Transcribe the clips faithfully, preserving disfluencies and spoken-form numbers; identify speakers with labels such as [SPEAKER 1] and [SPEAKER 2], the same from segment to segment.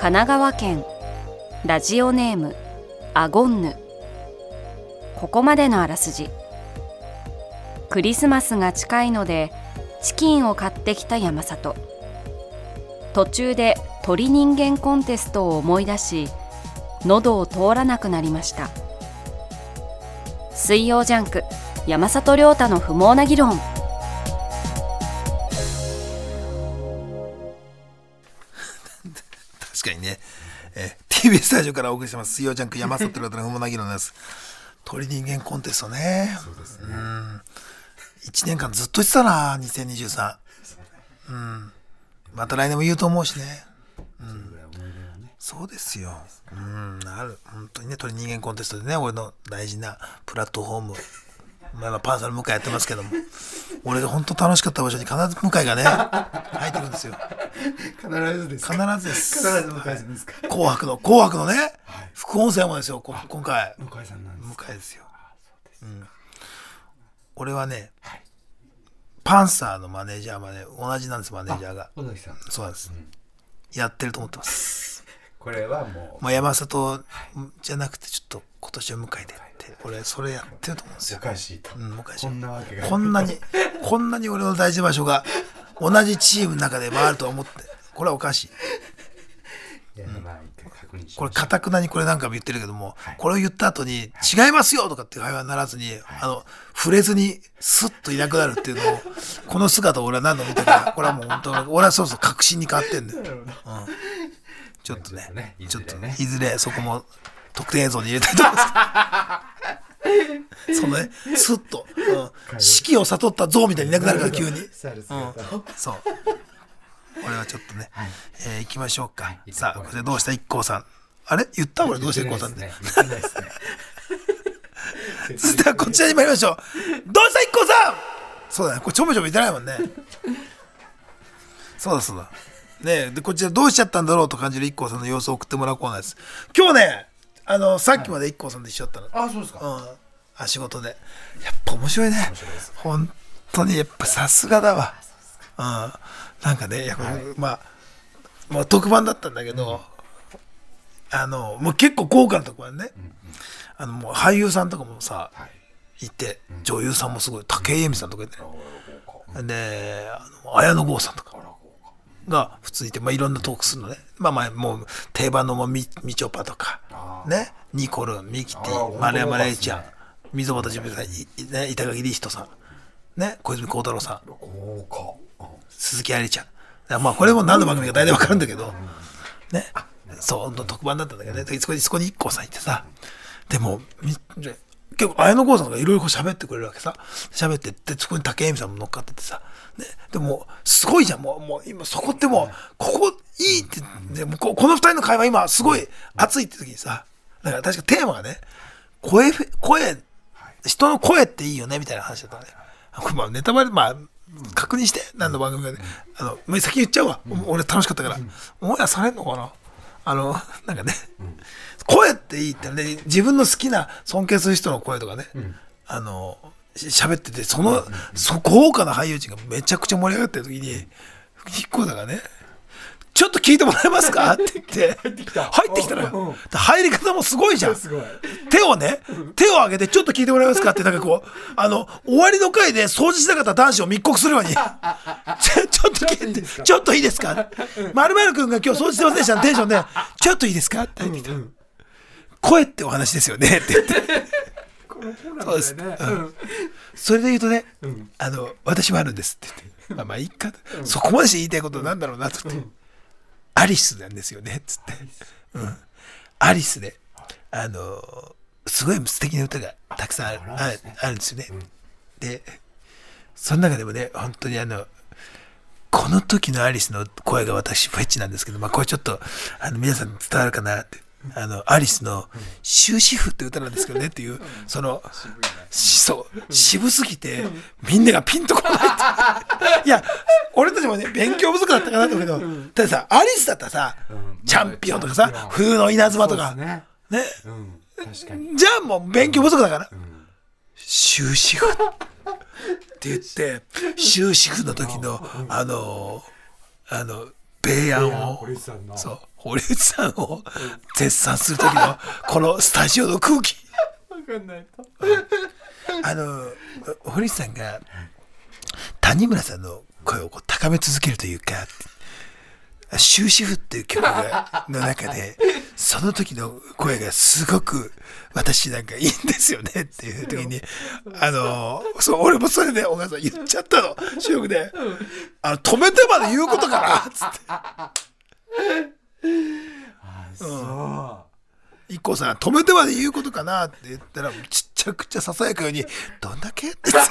[SPEAKER 1] 奈川県ラジオネームアゴンヌ。ここまでのあらすじ。クリスマスが近いのでチキンを買ってきた山里。途中で鳥人間コンテストを思い出し喉を通らなくなりました。水曜ジャンク、山里亮太の不毛な議論。
[SPEAKER 2] 確かにね、えー、ティービーエス スタジオからお送りしてます水曜ジャンク山里亮太の不毛な議論です。鳥人間コンテストね。そうですね。うん。いちねんかんずっと言ってたな、にせんにじゅうさん。うん。また来年も言うと思うしね。うん。そうですよ。うん。ある。本当にね、鳥人間コンテストでね、俺の大事なプラットフォーム。まあ、パンサーの向井やってますけども、俺が本当楽しかった場所に必ず向井がね入ってるんですよ。
[SPEAKER 3] 必ずですか。
[SPEAKER 2] 必ずです。
[SPEAKER 3] 必ず向井さんですか。
[SPEAKER 2] 紅白の紅白のね、はい、副音声もですよ。今回
[SPEAKER 3] 向井さんなんですか。
[SPEAKER 2] 向井ですよ。うん、俺はね、はい、パンサーのマネージャーまで同じなんです。マネージャーが
[SPEAKER 3] 尾崎さん。
[SPEAKER 2] そうなんです、うん、やってると思ってます。
[SPEAKER 3] これはもう、
[SPEAKER 2] まあ、山里じゃなくてちょっと今年は向井でって俺それやってると思うんですよ。
[SPEAKER 3] おかしいと、うん、
[SPEAKER 2] おかしい。
[SPEAKER 3] こんなわけが
[SPEAKER 2] こんなにこんなに俺の大事な場所が同じチームの中で回ると思って、これはおかしい。
[SPEAKER 3] いや、まあ一回確認しましょう。
[SPEAKER 2] これ堅くなにこれなんかも言ってるけども、はい、これを言った後に、はい、違いますよとかって会話にならずに、はい、あの触れずにスッといなくなるっていうのをこの姿を俺は何度も見てるから、これはもう本当俺はそうそう確信に変わってんだよ。うんちょっと ね, ねちょっとねいずれそこも特典映像に入れたいと思いますそのねスッと、うん、四季を悟った像みたいにいなくなるから急に、うん、そう俺はちょっとね、はい、えー、行きましょうか、はい、さあこれでどうした アイキコー さんあれ言った俺どうした アイキコー さんってそしたらこちらに参りましょう。どうした アイキコー さん。そうだね、これちょめちょめ言ってないもんねそうだそうだね、でこちらどうしちゃったんだろうと感じる アイキコー さんの様子を送ってもらうコーナーです。今日ね、あのさっきまで アイキコー さんと一緒だったの、
[SPEAKER 3] はい、あ、そうですか、
[SPEAKER 2] うん、あ仕事でやっぱ面白いね。本当にやっぱさすがだわ、うん、なんかねやっぱ、はい、まあ、まあ、特番だったんだけど、うん、あのもう結構豪華な特番ね、うんうん、あのもう俳優さんとかもさ、はい、いて、うん、女優さんもすごい武井絵美さんとかいて、うん、であの綾野剛さんとかが普通にいて、まあ、いろんなトークするのね。まあまあもう定番のもみみちょぱとかね、ニコルン、ミキティ、丸山礼ちゃん、溝端淳平さん、ね、板垣李光人さん、ね、小泉孝太郎さん、鈴木愛理ちゃん。まあこれも何の番組か大体わかるんだけど、ね、そう特番だったんだけどね。そこにそこに アイキコー さんいてさ、でも結構綾野剛さんがいろいろ喋ってくれるわけさ。喋ってってそこに武井絵美さんも乗っかっててさ。ね、でもすごいじゃん。もう、もう今そこってもうここいいってでもこ, このふたりの会話今すごい熱いって時にさ、だから確かテーマがね、声声人の声っていいよねみたいな話だったね。これまあネタバレまあ確認して何の番組かで、ね、あの先言っちゃうわ、うん、俺楽しかったから、うん、オンエアされんのかな、あのなんかね、うん、声っていいってね、自分の好きな尊敬する人の声とかね、うん、あの喋ってて、その、うんうんうん、そ豪華な俳優陣がめちゃくちゃ盛り上がってる時に、アイキコーさんがね、ちょっと聞いてもらえますかって言って入ってきた入ってきたのよ。入り方もすごいじゃん。手をね、手を上げてちょっと聞いてもらえますかって、なんかこうあの終わりの回で掃除しなかった男子を密告するようにちょっと聞いてちょっといいですか、まるまるくんが今日掃除してませんでしたテンションでちょっといいですかって入ってきた、うんうん、声ってお話ですよねって言ってそうです、うん、それで言うとね、うん、あの私もあるんですって言って、まあまあいいか、うん、そこまでして言いたいことなんだろうなと思って、うん、アリスなんですよねっつって、うん、アリスであのすごい素敵な歌がたくさんある、ある、あるんですよね、うん、でその中でもね本当にあのこの時のアリスの声が私フェチなんですけど、まあこれちょっとあの皆さんに伝わるかなって、あのアリスの終止符って歌なんですけどねっていう、そのそう渋すぎてみんながピンとこないっていや俺たちもね勉強不足だったかなと思うけど、たださアリスだったらさチャンピオンとかさ冬の稲妻とかね、じゃあもう勉強不足だから終止符って言って終止符の時のあのあの米安をそう堀内さんを絶賛する時のこのスタジオの空気
[SPEAKER 3] 分かんないと
[SPEAKER 2] あの堀内さんが谷村さんの声をこう高め続けるというか終止符っていう曲がの中でその時の声がすごく私なんかいいんですよねっていう時にあのそう俺もそれで小川さん言っちゃったの収録であの止めてまで言うことかなっつって
[SPEAKER 3] あそう、うん、
[SPEAKER 2] 一個さん止めてまで言うことかなって言ったらちっちゃくちゃささやくようにどんだけってちょ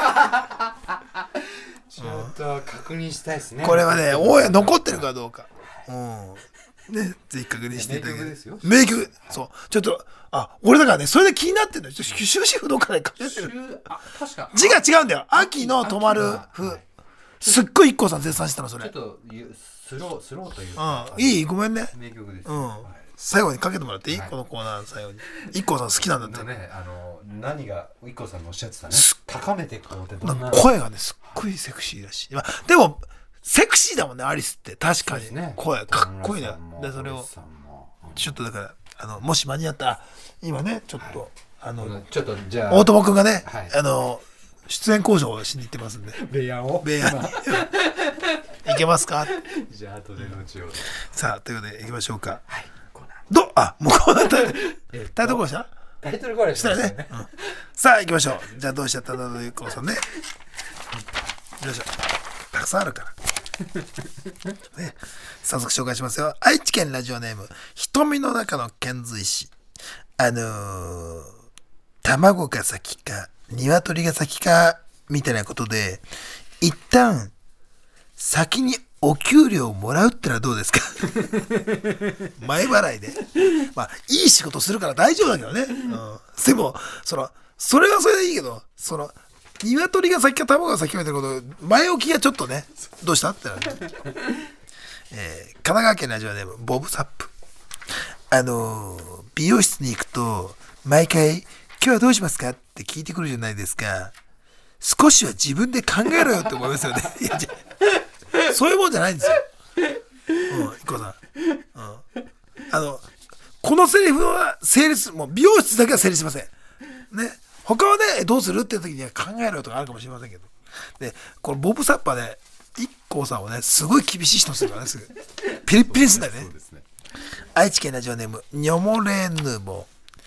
[SPEAKER 3] っと確認したいですね
[SPEAKER 2] これはねオンエア残ってるかどうかうんね、ぜひ確認していただける。名曲ですよ。名曲、はい、そう、ちょっと、あ、俺だからね、それで気になってるのよ。終止符どっかで書いてる。あ、確か。字が違うんだよ。秋の止まる符。はい、すっごい一 k さん絶賛してたの、それ。
[SPEAKER 3] ちょっと、スロー、スローという
[SPEAKER 2] か。うん、いいごめんね。
[SPEAKER 3] 名曲です。
[SPEAKER 2] うん。はい、最後にかけてもらっていい、はい、このコーナーの最後に。一 k さん好きなんだって。
[SPEAKER 3] ね、あの、何が一 k さんのおっしゃってたね。高めてこうって
[SPEAKER 2] どんな。声がね、すっごいセクシーだし。まあ、でも、セクシーだもんねアリスって確かに、ね、声かっこいいなでそれをちょっとだからあのもし間に合ったら今ねちょっと、はい、あの
[SPEAKER 3] ちょっとじゃあ
[SPEAKER 2] 大友君がね、
[SPEAKER 3] はい、
[SPEAKER 2] あの出演交渉をしに行ってますんで
[SPEAKER 3] ベアを
[SPEAKER 2] ベアに行けますか
[SPEAKER 3] じゃあ後で後ほど
[SPEAKER 2] さあということで行きましょうか
[SPEAKER 3] はい
[SPEAKER 2] どあもうこうなったタイトルコールした
[SPEAKER 3] タイトルコール
[SPEAKER 2] したらね、うん、さあ行きましょうじゃあどうしちゃったんだというこうさんねよいしょたくさんあるからね、早速紹介しますよ。愛知県ラジオネーム瞳の中の遣隋使あのー、卵が先か鶏が先かみたいなことで一旦先にお給料をもらうってのはどうですか前払いでまあいい仕事するから大丈夫だけどね、うん、でもそのそれはそれでいいけどその鶏が先か卵が先かみたいなこと前置きがちょっとねどうしたってなる、えー、神奈川県ラジオネームボブサップあのー、美容室に行くと毎回今日はどうしますかって聞いてくるじゃないですか少しは自分で考えろよって思いますよねいやそういうもんじゃないんですようん一個さん、うん、あのこのセリフは成立もう美容室だけは成立しませんね他はねどうするっていう時には考えろよとかあるかもしれませんけどでこのボブサッパーね一 k さんをねすごい厳しい人するからねすぐピリッピリすんだよねそうですね愛知県ラジオネームニョモレーヌーボー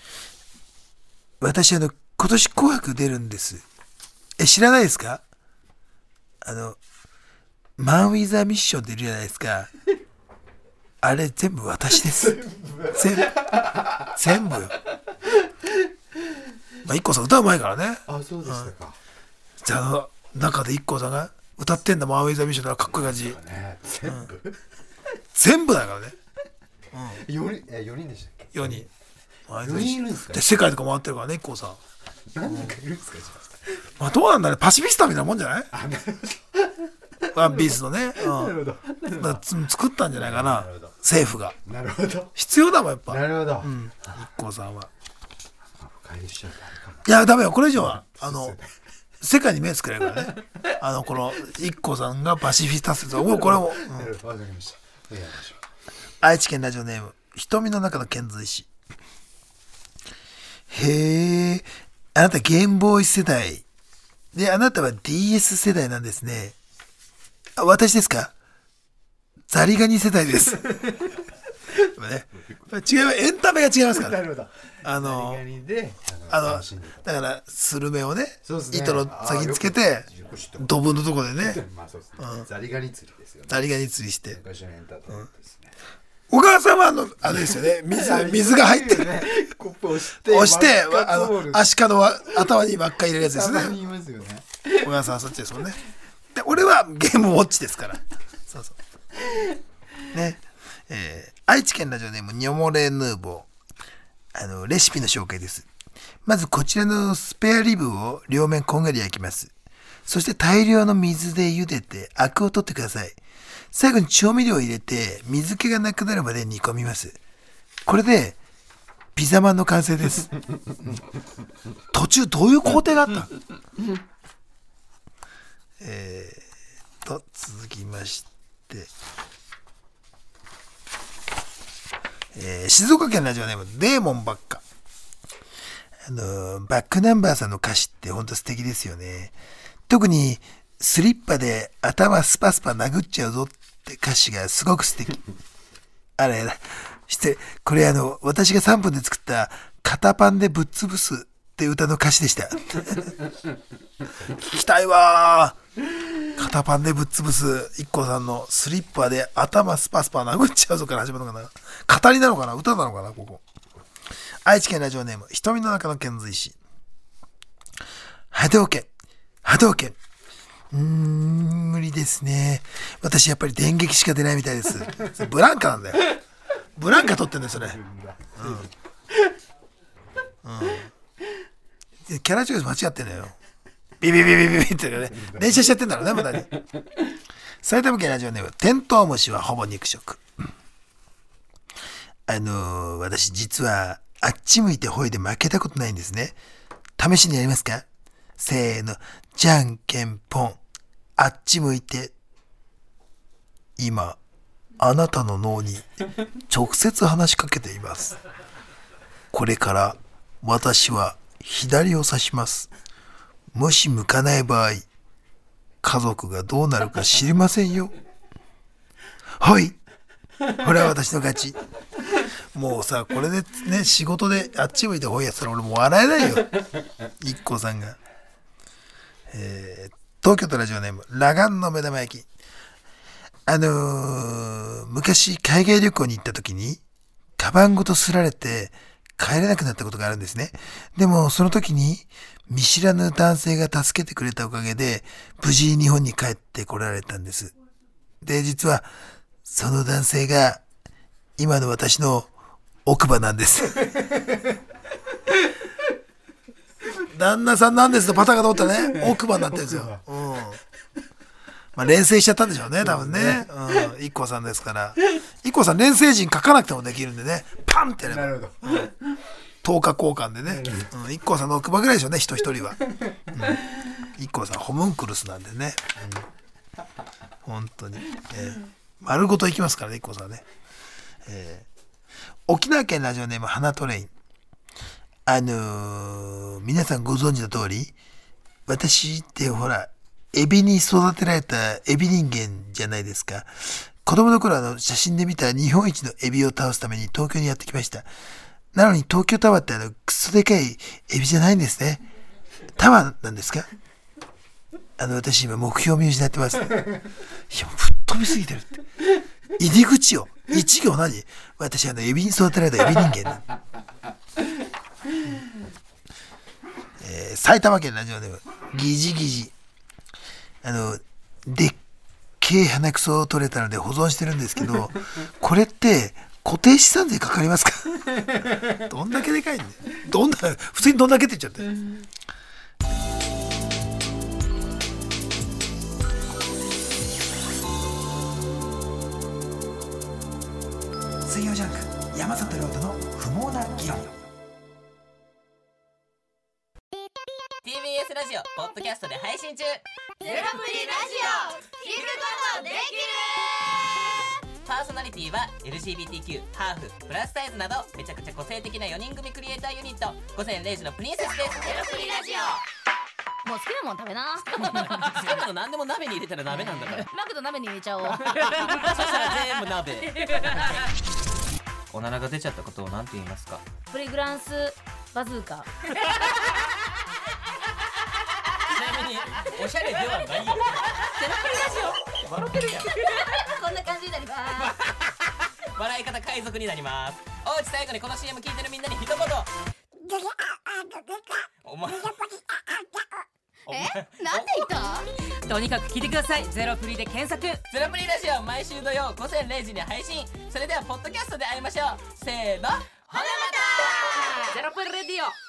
[SPEAKER 2] 私あの今年紅白出るんですえ知らないですかあのマン・ウィザー・ミッション出るじゃないですかあれ全部私です全部全部よまあ、一 k さん歌うまいからね
[SPEAKER 3] あそうでしたか、うん、
[SPEAKER 2] じゃあの中で一 k さんが歌ってんだマン・ウィザー・ミッションならかっこいい感じ、
[SPEAKER 3] ね、全部、うん、
[SPEAKER 2] 全部だからね、
[SPEAKER 3] うん、よにんえよにんでしたっけ
[SPEAKER 2] よにん
[SPEAKER 3] よにんいるんですか、
[SPEAKER 2] で世界とか回ってるからね一 k さん
[SPEAKER 3] 何人かいるんですか、うん、
[SPEAKER 2] まあどうなんだねパシフィスタみたいなもんじゃない
[SPEAKER 3] あなるほ
[SPEAKER 2] どワンピースのね、うん、
[SPEAKER 3] なるほど
[SPEAKER 2] だから作ったんじゃないかな政府が
[SPEAKER 3] なるほど
[SPEAKER 2] 必要だもんやっぱ
[SPEAKER 3] なるほど、
[SPEAKER 2] うん、一 k さんは
[SPEAKER 3] 返しちゃうか
[SPEAKER 2] いやダメよこれ以上はあの世界に目つけられるからねあのこの一 k さんがパシフィスタ説をもうこれも、うん、
[SPEAKER 3] 分かりました
[SPEAKER 2] 愛知県ラジオネーム瞳の中の遣隋使へえあなたゲームボーイ世代であなたは ディーエス 世代なんですねあ私ですかザリガニ世代ですね、違いエンタメが違いますから
[SPEAKER 3] なるほど
[SPEAKER 2] あの
[SPEAKER 3] ザリガニで
[SPEAKER 2] あのだからスルメをね糸の先につけてドブのとこでね、
[SPEAKER 3] まあそうですねうん、ザリガニ釣りですよね
[SPEAKER 2] ザリガニ釣りして
[SPEAKER 3] 昔のエンターテインメントですね、
[SPEAKER 2] うん、お母さんはあのあれですよね水水が入ってる
[SPEAKER 3] ねコップ押して
[SPEAKER 2] 押してあのアシカの頭に真っ赤入れるやつですね
[SPEAKER 3] 頭にいますよね
[SPEAKER 2] お母さんはそっちですもんねで俺はゲームウォッチですからそうそうねえー、愛知県ラジオネームニョモレーヌーボーあのレシピの紹介です。まずこちらのスペアリブを両面こんがり焼きます。そして大量の水で茹でてアクを取ってください。最後に調味料を入れて水気がなくなるまで煮込みます。これでピザマンの完成です。途中どういう工程があったえーと続きましてえー、静岡県ラジオネームデーモンばっか。あのー、バックナンバーさんの歌詞ってほんと素敵ですよね。特にスリッパで頭スパスパ殴っちゃうぞって歌詞がすごく素敵。あれしてこれあの私がさんぷんで作った肩パンでぶっ潰すって歌の歌詞でした。聞きたいわー。肩パンでぶっ潰す イッコー さんのスリッパで頭スパスパ殴っちゃうぞから始まるのかな。語りなのかな、歌なのかな。ここ愛知県ラジオネーム瞳の中の遣隋使。波動拳波動拳うーん無理ですね。私やっぱり電撃しか出ないみたいです。それブランカなんだよ。ブランカ撮ってんだよそれ。うん、うん、キャラチョイス間違ってんだよ。ビビビビビビってね連射しちゃってんだろうねまだに。埼玉県ラジオネームテントウムシはほぼ肉食。あのー、私実はあっち向いてほいで負けたことないんですね。試しにやりますか。せーの、じゃんけんぽん。あっち向いて。今あなたの脳に直接話しかけています。これから私は左を指します。もし向かない場合、家族がどうなるか知りませんよ。はい、これは私の勝ち。もうさ、これでね、仕事であっち向いてほいやったら俺もう笑えないよ。イッコーさんが。えー、東京都ラジオネームラガンの目玉焼き。あのー、昔海外旅行に行った時にカバンごとすられて帰れなくなったことがあるんですね。でもその時に見知らぬ男性が助けてくれたおかげで無事日本に帰ってこられたんです。で、実はその男性が今の私の奥歯なんです。旦那さんなんですとパターンが通ったらね、奥歯になってるんですよ。うん。まあ連成しちゃったんでしょうね、多分ね。うん。イッコーさんですから。イッコーさん連成人書かなくてもできるんでね、パンってやれば。なるほど。うん、とおか交換でね。うん。イッコーさんの奥歯ぐらいでしょうね、人一人は。うん。イッコーさんホムンクルスなんでね。うん。本当に。えー、丸ごといきますからね、イッコーさんね。えー、沖縄県ラジオネーム花トレイン。あのー、皆さんご存知の通り、私ってほら、エビに育てられたエビ人間じゃないですか。子供の頃あの写真で見た日本一のエビを倒すために東京にやってきました。なのに東京タワーってあのクソでかいエビじゃないんですね。タワーなんですか。あの私今目標見失ってます。いや吹っ飛びすぎてるって。入り口を一行何？私あのエビに育てられたエビ人間なんだ。えー、埼玉県ラジオネームギジギジ。あのでっけえ鼻くそを取れたので保存してるんですけど、これって固定資産税かかりますか？どんだけでかいんだよ。どんな普通にどんだけって言っちゃって。水曜ジャンク山里亮太の不毛な議論。
[SPEAKER 4] ティービーエス ラジオポッドキャストで配信中。ゼロプリラジオ聞くことできる。パーソナリティは エルジービーティーキュー、ハーフ、プラスサイズなどめちゃくちゃ個性的なよにん組クリエイターユニット午前れいじのプリンセスです。ゼロプリラジオ
[SPEAKER 5] もう好きなもん食べな。
[SPEAKER 4] 好きなの何でも鍋に入れたら鍋なんだから。
[SPEAKER 5] マクド鍋に入れちゃおう。
[SPEAKER 4] そしたら全部鍋。おならが出ちゃったことを何て言いますか？
[SPEAKER 5] プリグランスバズーカ。
[SPEAKER 4] ちなみにおしゃれではないよ。ゼロプリラジオ笑ってるやん。
[SPEAKER 5] こんな感じになります。
[SPEAKER 4] 笑い方海賊になります。おうち最後にこの シーエム 聞いてるみんなに一言。お前
[SPEAKER 5] え、なんで言った？
[SPEAKER 1] とにかく聞いてください。ゼロプリで検索。
[SPEAKER 4] ゼロプリラジオ毎週土曜午前れいじに配信。それではポッドキャストで会いましょう。せーの、ほなまた。
[SPEAKER 1] ゼロプリレディオ。